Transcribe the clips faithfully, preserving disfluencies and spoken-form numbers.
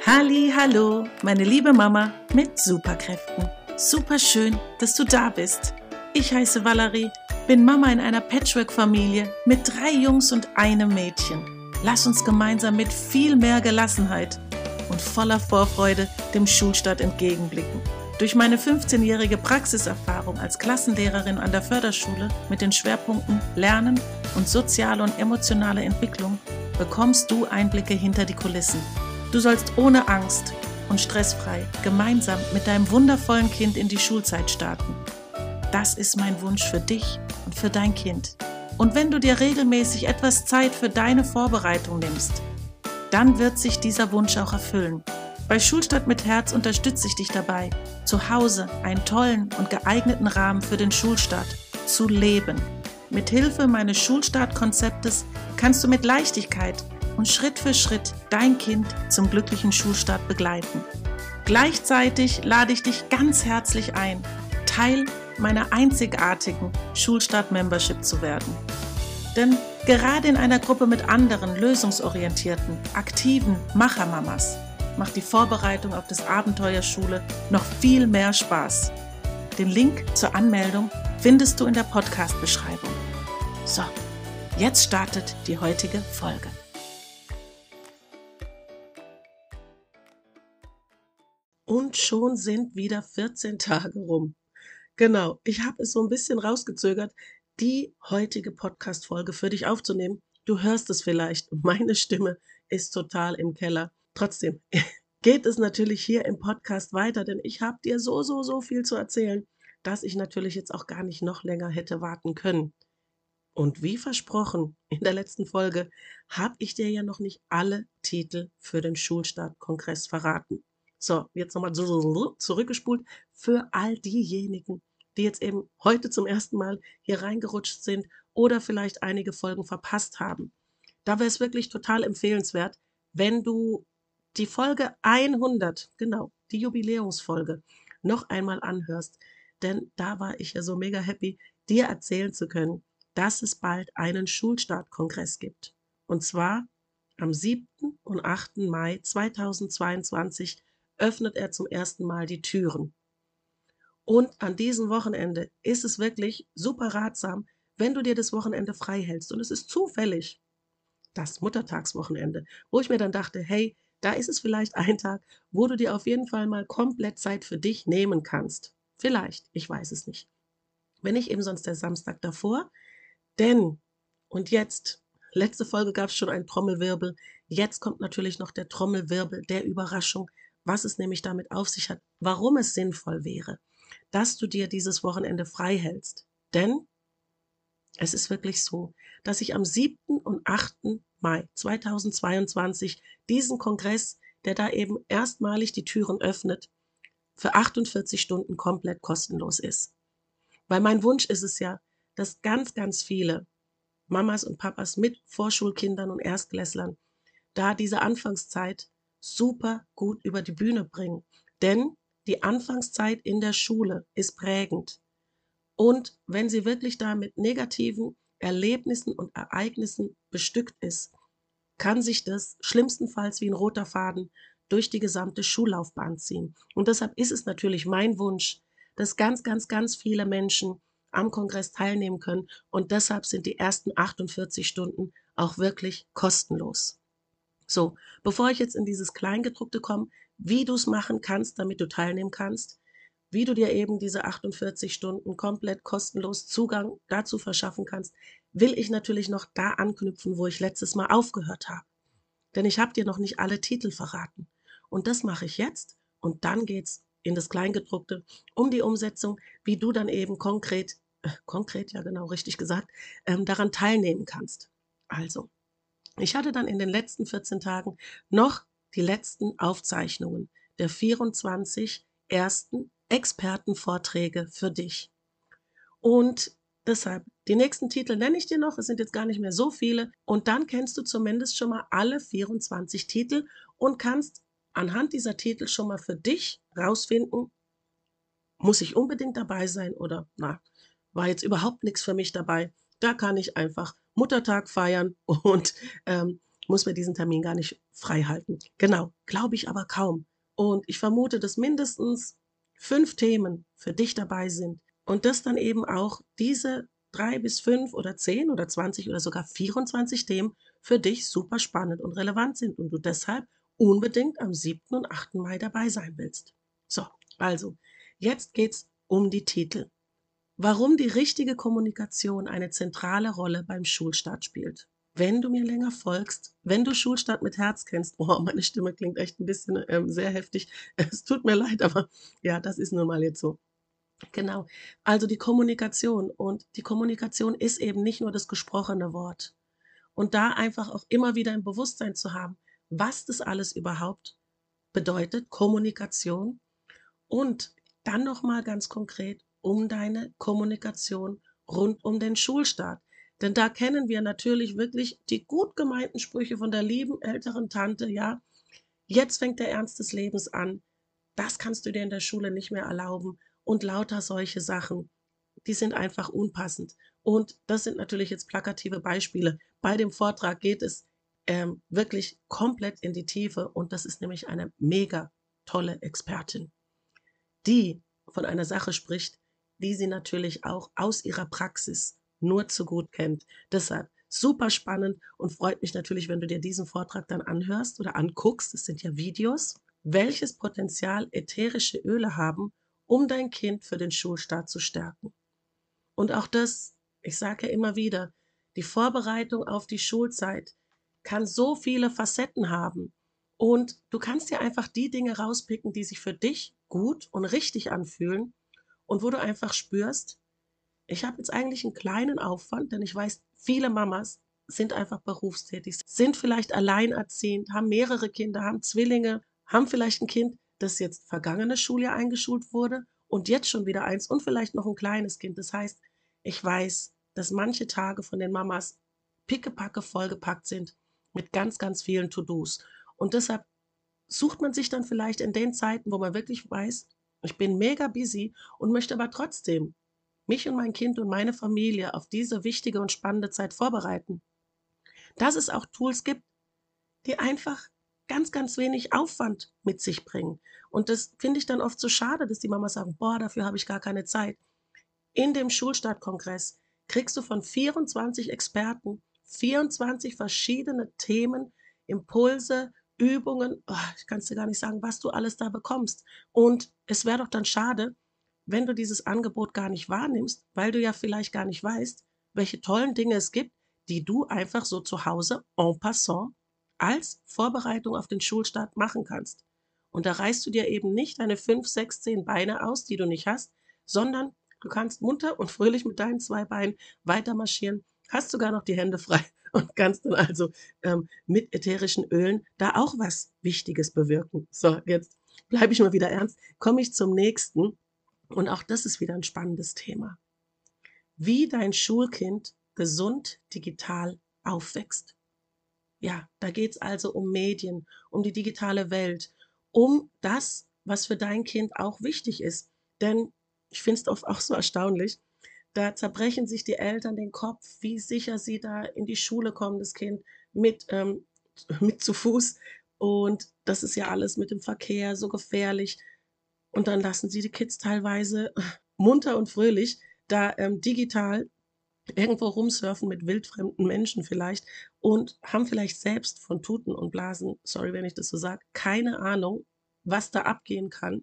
Halli, hallo, meine liebe Mama mit Superkräften. Super schön, dass du da bist. Ich heiße Valerie, bin Mama in einer Patchwork-Familie mit drei Jungs und einem Mädchen. Lass uns gemeinsam mit viel mehr Gelassenheit und voller Vorfreude dem Schulstart entgegenblicken. Durch meine fünfzehnjährige Praxiserfahrung als Klassenlehrerin an der Förderschule mit den Schwerpunkten Lernen und soziale und emotionale Entwicklung bekommst du Einblicke hinter die Kulissen. Du sollst ohne Angst und stressfrei gemeinsam mit deinem wundervollen Kind in die Schulzeit starten. Das ist mein Wunsch für dich und für dein Kind. Und wenn du dir regelmäßig etwas Zeit für deine Vorbereitung nimmst, dann wird sich dieser Wunsch auch erfüllen. Bei Schulstart mit Herz unterstütze ich dich dabei, zu Hause einen tollen und geeigneten Rahmen für den Schulstart zu leben. Mit Hilfe meines Schulstartkonzeptes kannst du mit Leichtigkeit und Schritt für Schritt dein Kind zum glücklichen Schulstart begleiten. Gleichzeitig lade ich dich ganz herzlich ein, Teil meiner einzigartigen Schulstart-Membership zu werden. Denn gerade in einer Gruppe mit anderen lösungsorientierten, aktiven Machermamas macht die Vorbereitung auf das Abenteuer Schule noch viel mehr Spaß. Den Link zur Anmeldung findest du in der Podcast-Beschreibung. So, jetzt startet die heutige Folge. Und schon sind wieder vierzehn Tage rum. Genau, ich habe es so ein bisschen rausgezögert, die heutige Podcast-Folge für dich aufzunehmen. Du hörst es vielleicht, meine Stimme ist total im Keller. Trotzdem geht es natürlich hier im Podcast weiter, denn ich habe dir so, so, so viel zu erzählen, dass ich natürlich jetzt auch gar nicht noch länger hätte warten können. Und wie versprochen, in der letzten Folge habe ich dir ja noch nicht alle Titel für den Schulstart-Kongress verraten. So, jetzt nochmal zurückgespult für all diejenigen, die jetzt eben heute zum ersten Mal hier reingerutscht sind oder vielleicht einige Folgen verpasst haben. Da wäre es wirklich total empfehlenswert, wenn du die Folge hundert, genau, die Jubiläumsfolge, noch einmal anhörst. Denn da war ich ja so mega happy, dir erzählen zu können, dass es bald einen Schulstartkongress gibt. Und zwar am siebten und achten Mai zweitausendzweiundzwanzig öffnet er zum ersten Mal die Türen. Und an diesem Wochenende ist es wirklich super ratsam, wenn du dir das Wochenende frei hältst. Und es ist zufällig das Muttertagswochenende, wo ich mir dann dachte, hey, da ist es vielleicht ein Tag, wo du dir auf jeden Fall mal komplett Zeit für dich nehmen kannst. Vielleicht, ich weiß es nicht. Wenn nicht, eben sonst der Samstag davor. Denn, und jetzt, letzte Folge gab es schon einen Trommelwirbel, jetzt kommt natürlich noch der Trommelwirbel der Überraschung, was es nämlich damit auf sich hat, warum es sinnvoll wäre, dass du dir dieses Wochenende frei hältst. Denn es ist wirklich so, dass ich am siebten und achten Mai zweitausendzweiundzwanzig diesen Kongress, der da eben erstmalig die Türen öffnet, für achtundvierzig Stunden komplett kostenlos ist. Weil mein Wunsch ist es ja, dass ganz, ganz viele Mamas und Papas mit Vorschulkindern und Erstklässlern da diese Anfangszeit super gut über die Bühne bringen. Denn die Anfangszeit in der Schule ist prägend. Und wenn sie wirklich da mit negativen Erlebnissen und Ereignissen bestückt ist, kann sich das schlimmstenfalls wie ein roter Faden durch die gesamte Schullaufbahn ziehen. Und deshalb ist es natürlich mein Wunsch, dass ganz, ganz, ganz viele Menschen am Kongress teilnehmen können. Und deshalb sind die ersten achtundvierzig Stunden auch wirklich kostenlos. So, bevor ich jetzt in dieses Kleingedruckte komme, wie du es machen kannst, damit du teilnehmen kannst, wie du dir eben diese achtundvierzig Stunden komplett kostenlos Zugang dazu verschaffen kannst, will ich natürlich noch da anknüpfen, wo ich letztes Mal aufgehört habe. Denn ich habe dir noch nicht alle Titel verraten. Und das mache ich jetzt und dann geht's in das Kleingedruckte um die Umsetzung, wie du dann eben konkret, äh, konkret, ja genau, richtig gesagt, ähm, daran teilnehmen kannst. Also, ich hatte dann in den letzten vierzehn Tagen noch die letzten Aufzeichnungen der vierundzwanzig ersten Expertenvorträge für dich. Und deshalb, die nächsten Titel nenne ich dir noch, es sind jetzt gar nicht mehr so viele. Und dann kennst du zumindest schon mal alle vierundzwanzig Titel und kannst anhand dieser Titel schon mal für dich rausfinden, muss ich unbedingt dabei sein oder na, war jetzt überhaupt nichts für mich dabei. Da kann ich einfach Muttertag feiern und ähm, muss mir diesen Termin gar nicht frei halten. Genau, glaube ich aber kaum. Und ich vermute, dass mindestens fünf Themen für dich dabei sind und dass dann eben auch diese drei bis fünf oder zehn oder zwanzig oder sogar vierundzwanzig Themen für dich super spannend und relevant sind und du deshalb unbedingt am siebten und achten Mai dabei sein willst. So, also, jetzt geht's um die Titel. Warum die richtige Kommunikation eine zentrale Rolle beim Schulstart spielt. Wenn du mir länger folgst, wenn du Schulstart mit Herz kennst, oh, meine Stimme klingt echt ein bisschen ähm, sehr heftig. Es tut mir leid, aber ja, das ist nun mal jetzt so. Genau. Also die Kommunikation und die Kommunikation ist eben nicht nur das gesprochene Wort. Und da einfach auch immer wieder im Bewusstsein zu haben, was das alles überhaupt bedeutet, Kommunikation und dann noch mal ganz konkret um deine Kommunikation rund um den Schulstart. Denn da kennen wir natürlich wirklich die gut gemeinten Sprüche von der lieben älteren Tante, ja, jetzt fängt der Ernst des Lebens an. Das kannst du dir in der Schule nicht mehr erlauben und lauter solche Sachen, die sind einfach unpassend. Und das sind natürlich jetzt plakative Beispiele. Bei dem Vortrag geht es ähm, wirklich komplett in die Tiefe und das ist nämlich eine mega tolle Expertin, die von einer Sache spricht, die sie natürlich auch aus ihrer Praxis nur zu gut kennt. Deshalb super spannend und freut mich natürlich, wenn du dir diesen Vortrag dann anhörst oder anguckst. Es sind ja Videos. Welches Potenzial ätherische Öle haben, um dein Kind für den Schulstart zu stärken. Und auch das, ich sage ja immer wieder, die Vorbereitung auf die Schulzeit kann so viele Facetten haben. Und du kannst dir einfach die Dinge rauspicken, die sich für dich gut und richtig anfühlen und wo du einfach spürst, ich habe jetzt eigentlich einen kleinen Aufwand, denn ich weiß, viele Mamas sind einfach berufstätig, sind vielleicht alleinerziehend, haben mehrere Kinder, haben Zwillinge, haben vielleicht ein Kind, das jetzt vergangenes Schuljahr eingeschult wurde und jetzt schon wieder eins und vielleicht noch ein kleines Kind. Das heißt, ich weiß, dass manche Tage von den Mamas pickepacke vollgepackt sind mit ganz, ganz vielen To-dos. Und deshalb sucht man sich dann vielleicht in den Zeiten, wo man wirklich weiß, ich bin mega busy und möchte aber trotzdem mich und mein Kind und meine Familie auf diese wichtige und spannende Zeit vorbereiten. Dass es auch Tools gibt, die einfach ganz, ganz wenig Aufwand mit sich bringen. Und das finde ich dann oft so schade, dass die Mamas sagen, boah, dafür habe ich gar keine Zeit. In dem Schulstartkongress kriegst du von vierundzwanzig Experten vierundzwanzig verschiedene Themen, Impulse, Übungen. Oh, ich kann es dir gar nicht sagen, was du alles da bekommst. Und es wäre doch dann schade, wenn du dieses Angebot gar nicht wahrnimmst, weil du ja vielleicht gar nicht weißt, welche tollen Dinge es gibt, die du einfach so zu Hause en passant als Vorbereitung auf den Schulstart machen kannst. Und da reißt du dir eben nicht deine fünf, sechs, zehn Beine aus, die du nicht hast, sondern du kannst munter und fröhlich mit deinen zwei Beinen weiter marschieren, hast sogar noch die Hände frei und kannst dann also ähm, mit ätherischen Ölen da auch was Wichtiges bewirken. So, jetzt bleibe ich mal wieder ernst, komme ich zum nächsten. Und auch das ist wieder ein spannendes Thema. Wie dein Schulkind gesund digital aufwächst. Ja, da geht's also um Medien, um die digitale Welt, um das, was für dein Kind auch wichtig ist. Denn ich finde es oft auch so erstaunlich, da zerbrechen sich die Eltern den Kopf, wie sicher sie da in die Schule kommen, das Kind mit, ähm, mit zu Fuß. Und das ist ja alles mit dem Verkehr so gefährlich. Und dann lassen sie die Kids teilweise munter und fröhlich da ähm, digital irgendwo rumsurfen mit wildfremden Menschen vielleicht und haben vielleicht selbst von Tuten und Blasen, sorry, wenn ich das so sage, keine Ahnung, was da abgehen kann.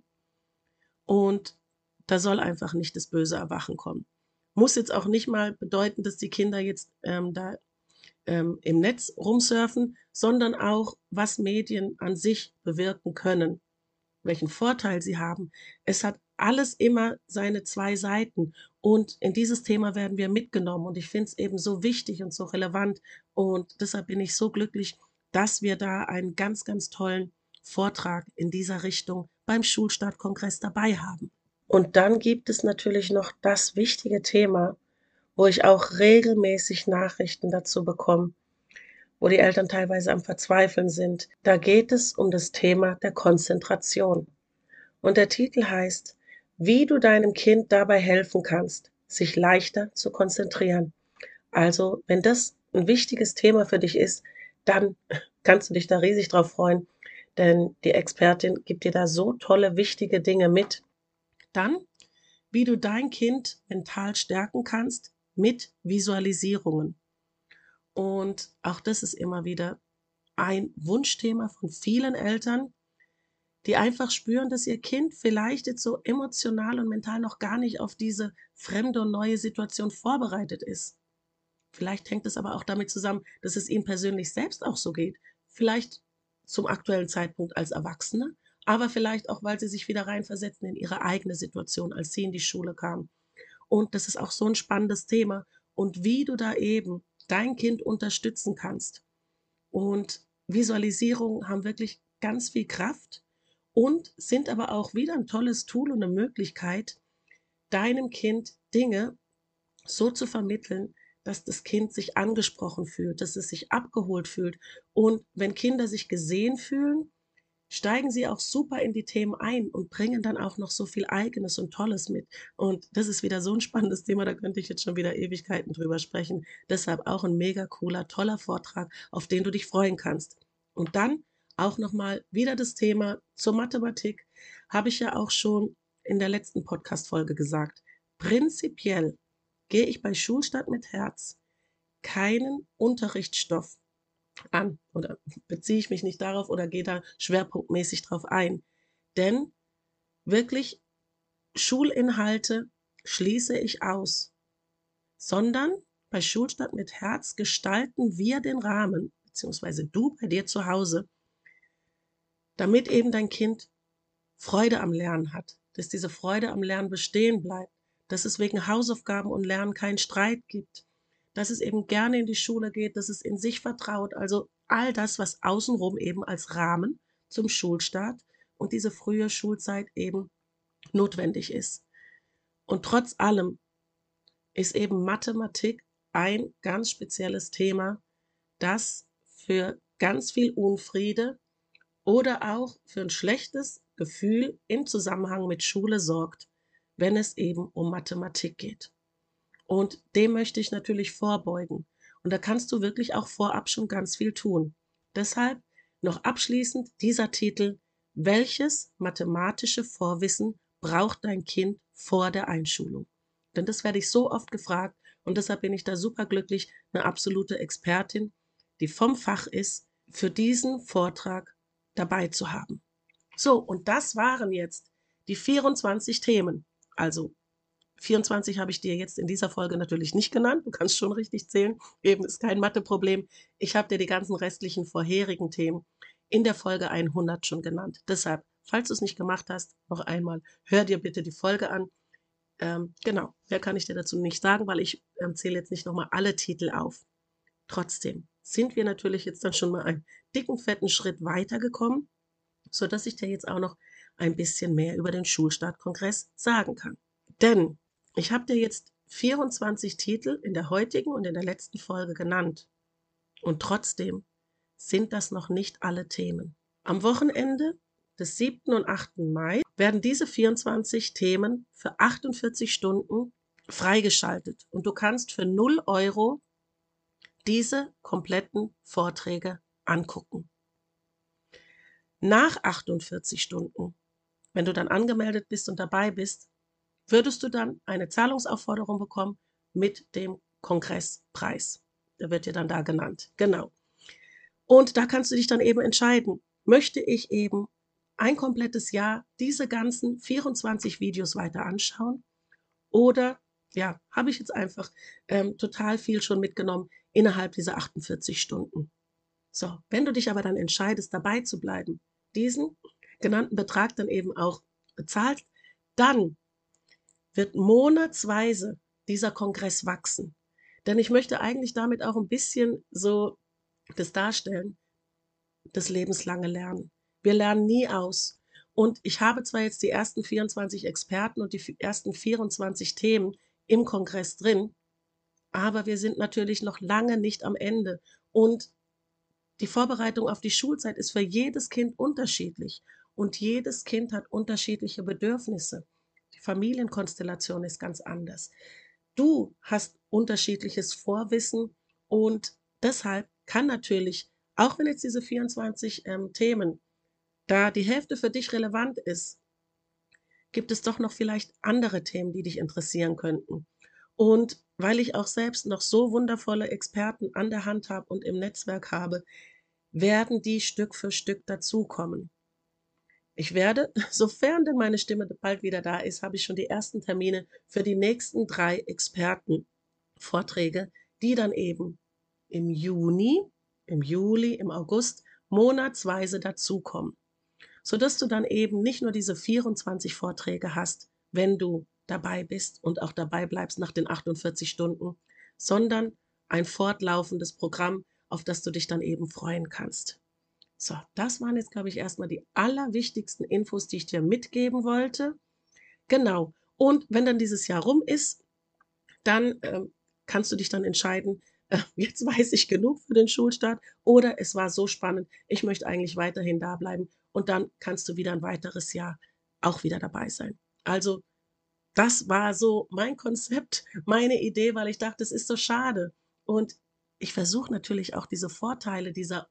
Und da soll einfach nicht das böse Erwachen kommen. Muss jetzt auch nicht mal bedeuten, dass die Kinder jetzt ähm, da ähm, im Netz rumsurfen, sondern auch, was Medien an sich bewirken können, welchen Vorteil sie haben. Es hat alles immer seine zwei Seiten und in dieses Thema werden wir mitgenommen und ich finde es eben so wichtig und so relevant und deshalb bin ich so glücklich, dass wir da einen ganz, ganz tollen Vortrag in dieser Richtung beim Schulstartkongress dabei haben. Und dann gibt es natürlich noch das wichtige Thema, wo ich auch regelmäßig Nachrichten dazu bekomme, wo die Eltern teilweise am Verzweifeln sind. Da geht es um das Thema der Konzentration. Und der Titel heißt, wie du deinem Kind dabei helfen kannst, sich leichter zu konzentrieren. Also, wenn das ein wichtiges Thema für dich ist, dann kannst du dich da riesig drauf freuen, denn die Expertin gibt dir da so tolle, wichtige Dinge mit. Dann, wie du dein Kind mental stärken kannst mit Visualisierungen. Und auch das ist immer wieder ein Wunschthema von vielen Eltern, die einfach spüren, dass ihr Kind vielleicht jetzt so emotional und mental noch gar nicht auf diese fremde und neue Situation vorbereitet ist. Vielleicht hängt es aber auch damit zusammen, dass es ihnen persönlich selbst auch so geht. Vielleicht zum aktuellen Zeitpunkt als Erwachsene, aber vielleicht auch, weil sie sich wieder reinversetzen in ihre eigene Situation, als sie in die Schule kamen. Und das ist auch so ein spannendes Thema. Und wie du da eben dein Kind unterstützen kannst. Und Visualisierungen haben wirklich ganz viel Kraft und sind aber auch wieder ein tolles Tool und eine Möglichkeit, deinem Kind Dinge so zu vermitteln, dass das Kind sich angesprochen fühlt, dass es sich abgeholt fühlt. Und wenn Kinder sich gesehen fühlen, steigen sie auch super in die Themen ein und bringen dann auch noch so viel Eigenes und Tolles mit. Und das ist wieder so ein spannendes Thema, da könnte ich jetzt schon wieder Ewigkeiten drüber sprechen. Deshalb auch ein mega cooler, toller Vortrag, auf den du dich freuen kannst. Und dann auch noch mal wieder das Thema zur Mathematik, habe ich ja auch schon in der letzten Podcast-Folge gesagt. Prinzipiell gehe ich bei Schulstart mit Herz keinen Unterrichtsstoff an oder beziehe ich mich nicht darauf oder gehe da schwerpunktmäßig drauf ein. Denn wirklich Schulinhalte schließe ich aus, sondern bei Schulstart mit Herz gestalten wir den Rahmen, beziehungsweise du bei dir zu Hause, damit eben dein Kind Freude am Lernen hat, dass diese Freude am Lernen bestehen bleibt, dass es wegen Hausaufgaben und Lernen keinen Streit gibt, dass es eben gerne in die Schule geht, dass es in sich vertraut, also all das, was außenrum eben als Rahmen zum Schulstart und diese frühe Schulzeit eben notwendig ist. Und trotz allem ist eben Mathematik ein ganz spezielles Thema, das für ganz viel Unfriede oder auch für ein schlechtes Gefühl im Zusammenhang mit Schule sorgt, wenn es eben um Mathematik geht. Und dem möchte ich natürlich vorbeugen. Und da kannst du wirklich auch vorab schon ganz viel tun. Deshalb noch abschließend dieser Titel: Welches mathematische Vorwissen braucht dein Kind vor der Einschulung? Denn das werde ich so oft gefragt und deshalb bin ich da superglücklich, eine absolute Expertin, die vom Fach ist, für diesen Vortrag dabei zu haben. So, und das waren jetzt die vierundzwanzig Themen. Also vierundzwanzig habe ich dir jetzt in dieser Folge natürlich nicht genannt. Du kannst schon richtig zählen. Eben ist kein Matheproblem. Ich habe dir die ganzen restlichen vorherigen Themen in der Folge hundert schon genannt. Deshalb, falls du es nicht gemacht hast, noch einmal, hör dir bitte die Folge an. Ähm, genau, mehr kann ich dir dazu nicht sagen, weil ich ähm, zähle jetzt nicht nochmal alle Titel auf. Trotzdem sind wir natürlich jetzt dann schon mal einen dicken, fetten Schritt weitergekommen, sodass ich dir jetzt auch noch ein bisschen mehr über den Schulstartkongress sagen kann. Denn ich habe dir jetzt vierundzwanzig Titel in der heutigen und in der letzten Folge genannt. Und trotzdem sind das noch nicht alle Themen. Am Wochenende des siebten und achten Mai werden diese vierundzwanzig Themen für achtundvierzig Stunden freigeschaltet. Und du kannst für null Euro diese kompletten Vorträge angucken. Nach achtundvierzig Stunden, wenn du dann angemeldet bist und dabei bist, würdest du dann eine Zahlungsaufforderung bekommen mit dem Kongresspreis. Der wird dir dann da genannt. Genau. Und da kannst du dich dann eben entscheiden, möchte ich eben ein komplettes Jahr diese ganzen vierundzwanzig Videos weiter anschauen oder ja, habe ich jetzt einfach ähm, total viel schon mitgenommen innerhalb dieser achtundvierzig Stunden. So, wenn du dich aber dann entscheidest, dabei zu bleiben, diesen genannten Betrag dann eben auch bezahlst, dann wird monatsweise dieser Kongress wachsen. Denn ich möchte eigentlich damit auch ein bisschen so das darstellen, das lebenslange Lernen. Wir lernen nie aus. Und ich habe zwar jetzt die ersten vierundzwanzig Experten und die ersten vierundzwanzig Themen im Kongress drin, aber wir sind natürlich noch lange nicht am Ende. Und die Vorbereitung auf die Schulzeit ist für jedes Kind unterschiedlich. Und jedes Kind hat unterschiedliche Bedürfnisse. Die Familienkonstellation ist ganz anders. Du hast unterschiedliches Vorwissen und deshalb kann natürlich auch wenn jetzt diese vierundzwanzig ähm, Themen, da die Hälfte für dich relevant ist, gibt es doch noch vielleicht andere Themen, die dich interessieren könnten. Und weil ich auch selbst noch so wundervolle Experten an der Hand habe und im Netzwerk habe, werden die Stück für Stück dazukommen. Ich werde, sofern denn meine Stimme bald wieder da ist, habe ich schon die ersten Termine für die nächsten drei Expertenvorträge, die dann eben im Juni, im Juli, im August monatsweise dazukommen, sodass du dann eben nicht nur diese vierundzwanzig Vorträge hast, wenn du dabei bist und auch dabei bleibst nach den achtundvierzig Stunden, sondern ein fortlaufendes Programm, auf das du dich dann eben freuen kannst. So, das waren jetzt, glaube ich, erstmal die allerwichtigsten Infos, die ich dir mitgeben wollte. Genau. Und wenn dann dieses Jahr rum ist, dann ähm, kannst du dich dann entscheiden, äh, jetzt weiß ich genug für den Schulstart oder es war so spannend, ich möchte eigentlich weiterhin da bleiben und dann kannst du wieder ein weiteres Jahr auch wieder dabei sein. Also das war so mein Konzept, meine Idee, weil ich dachte, es ist so schade. Und ich versuche natürlich auch diese Vorteile dieser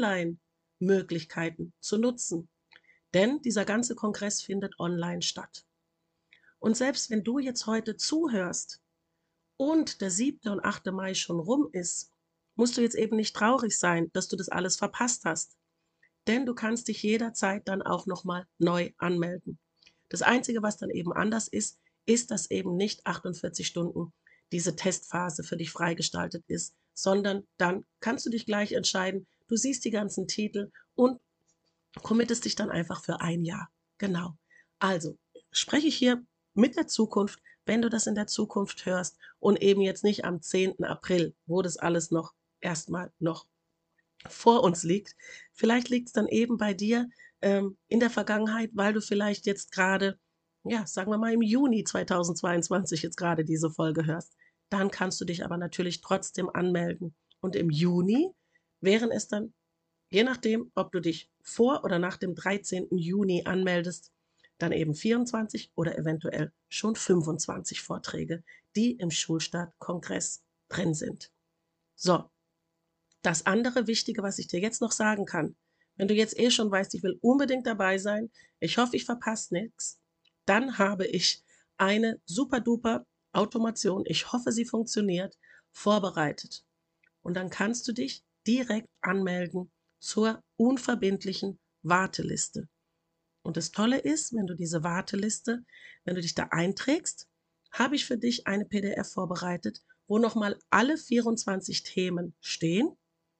Online-Möglichkeiten zu nutzen. Denn dieser ganze Kongress findet online statt. Und selbst wenn du jetzt heute zuhörst und der siebte und achte Mai schon rum ist, musst du jetzt eben nicht traurig sein, dass du das alles verpasst hast. Denn du kannst dich jederzeit dann auch nochmal neu anmelden. Das Einzige, was dann eben anders ist, ist, dass eben nicht achtundvierzig Stunden diese Testphase für dich freigestaltet ist, sondern dann kannst du dich gleich entscheiden, du siehst die ganzen Titel und committest dich dann einfach für ein Jahr. Genau. Also spreche ich hier mit der Zukunft, wenn du das in der Zukunft hörst und eben jetzt nicht am zehnten April, wo das alles noch erstmal noch vor uns liegt. Vielleicht liegt es dann eben bei dir ähm, in der Vergangenheit, weil du vielleicht jetzt gerade, ja, sagen wir mal im Juni zweitausendzweiundzwanzig jetzt gerade diese Folge hörst. Dann kannst du dich aber natürlich trotzdem anmelden. Und im Juni wären es dann, je nachdem, ob du dich vor oder nach dem dreizehnten Juni anmeldest, dann eben vierundzwanzig oder eventuell schon fünfundzwanzig Vorträge, die im Schulstart-Kongress drin sind. So. Das andere Wichtige, was ich dir jetzt noch sagen kann, wenn du jetzt eh schon weißt, ich will unbedingt dabei sein, ich hoffe, ich verpasse nichts, dann habe ich eine super duper Automation, ich hoffe, sie funktioniert, vorbereitet. Und dann kannst du dich direkt anmelden zur unverbindlichen Warteliste. Und das Tolle ist, wenn du diese Warteliste, wenn du dich da einträgst, habe ich für dich eine P D F vorbereitet, wo nochmal alle vierundzwanzig Themen stehen.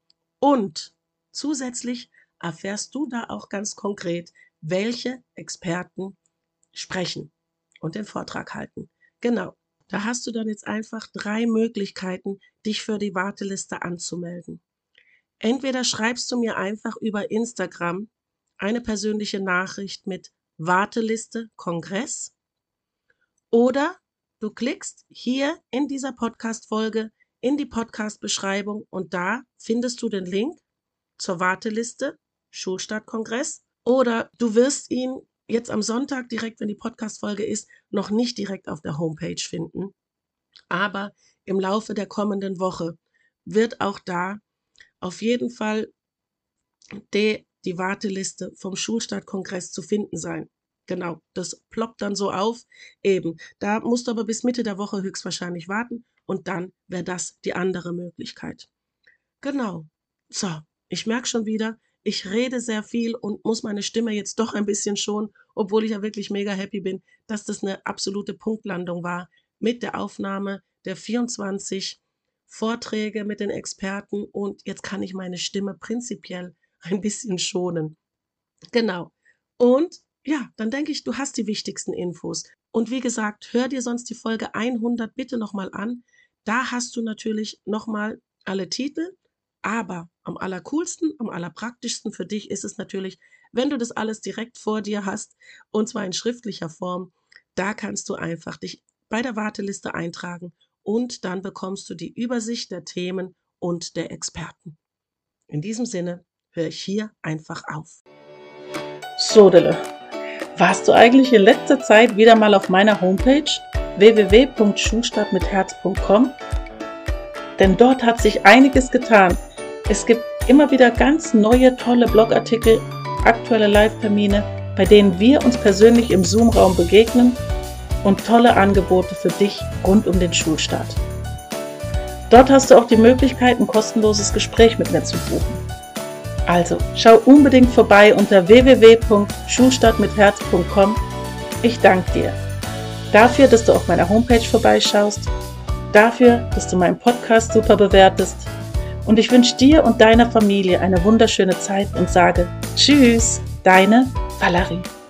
Und zusätzlich erfährst du da auch ganz konkret, welche Experten sprechen und den Vortrag halten. Genau, da hast du dann jetzt einfach drei Möglichkeiten, dich für die Warteliste anzumelden. Entweder schreibst du mir einfach über Instagram eine persönliche Nachricht mit Warteliste Kongress oder du klickst hier in dieser Podcast-Folge in die Podcast-Beschreibung und da findest du den Link zur Warteliste Schulstart-Kongress oder du wirst ihn jetzt am Sonntag direkt, wenn die Podcast-Folge ist, noch nicht direkt auf der Homepage finden. Aber im Laufe der kommenden Woche wird auch da auf jeden Fall die, die Warteliste vom Schulstart-Kongress zu finden sein. Genau, das ploppt dann so auf. Eben, da musst du aber bis Mitte der Woche höchstwahrscheinlich warten und dann wäre das die andere Möglichkeit. Genau. So, ich merke schon wieder, ich rede sehr viel und muss meine Stimme jetzt doch ein bisschen schonen, obwohl ich ja wirklich mega happy bin, dass das eine absolute Punktlandung war mit der Aufnahme der vierundzwanzig Vorträge mit den Experten und jetzt kann ich meine Stimme prinzipiell ein bisschen schonen. Genau. Und ja, dann denke ich, du hast die wichtigsten Infos. Und wie gesagt, hör dir sonst die Folge hundert bitte nochmal an. Da hast du natürlich nochmal alle Titel, aber am allercoolsten, am allerpraktischsten für dich ist es natürlich, wenn du das alles direkt vor dir hast und zwar in schriftlicher Form. Da kannst du einfach dich bei der Warteliste eintragen und dann bekommst du die Übersicht der Themen und der Experten. In diesem Sinne höre ich hier einfach auf. So, Dille, warst du eigentlich in letzter Zeit wieder mal auf meiner Homepage w w w punkt schulstart mit herz punkt com? Denn dort hat sich einiges getan. Es gibt Immer wieder ganz neue, tolle Blogartikel, aktuelle Live-Termine, bei denen wir uns persönlich im Zoom-Raum begegnen und tolle Angebote für dich rund um den Schulstart. Dort hast du auch die Möglichkeit, ein kostenloses Gespräch mit mir zu buchen. Also schau unbedingt vorbei unter w w w punkt schulstart mit herz punkt com. Ich danke dir dafür, dass du auf meiner Homepage vorbeischaust, dafür, dass du meinen Podcast super bewertest, und ich wünsche dir und deiner Familie eine wunderschöne Zeit und sage Tschüss, deine Valerie.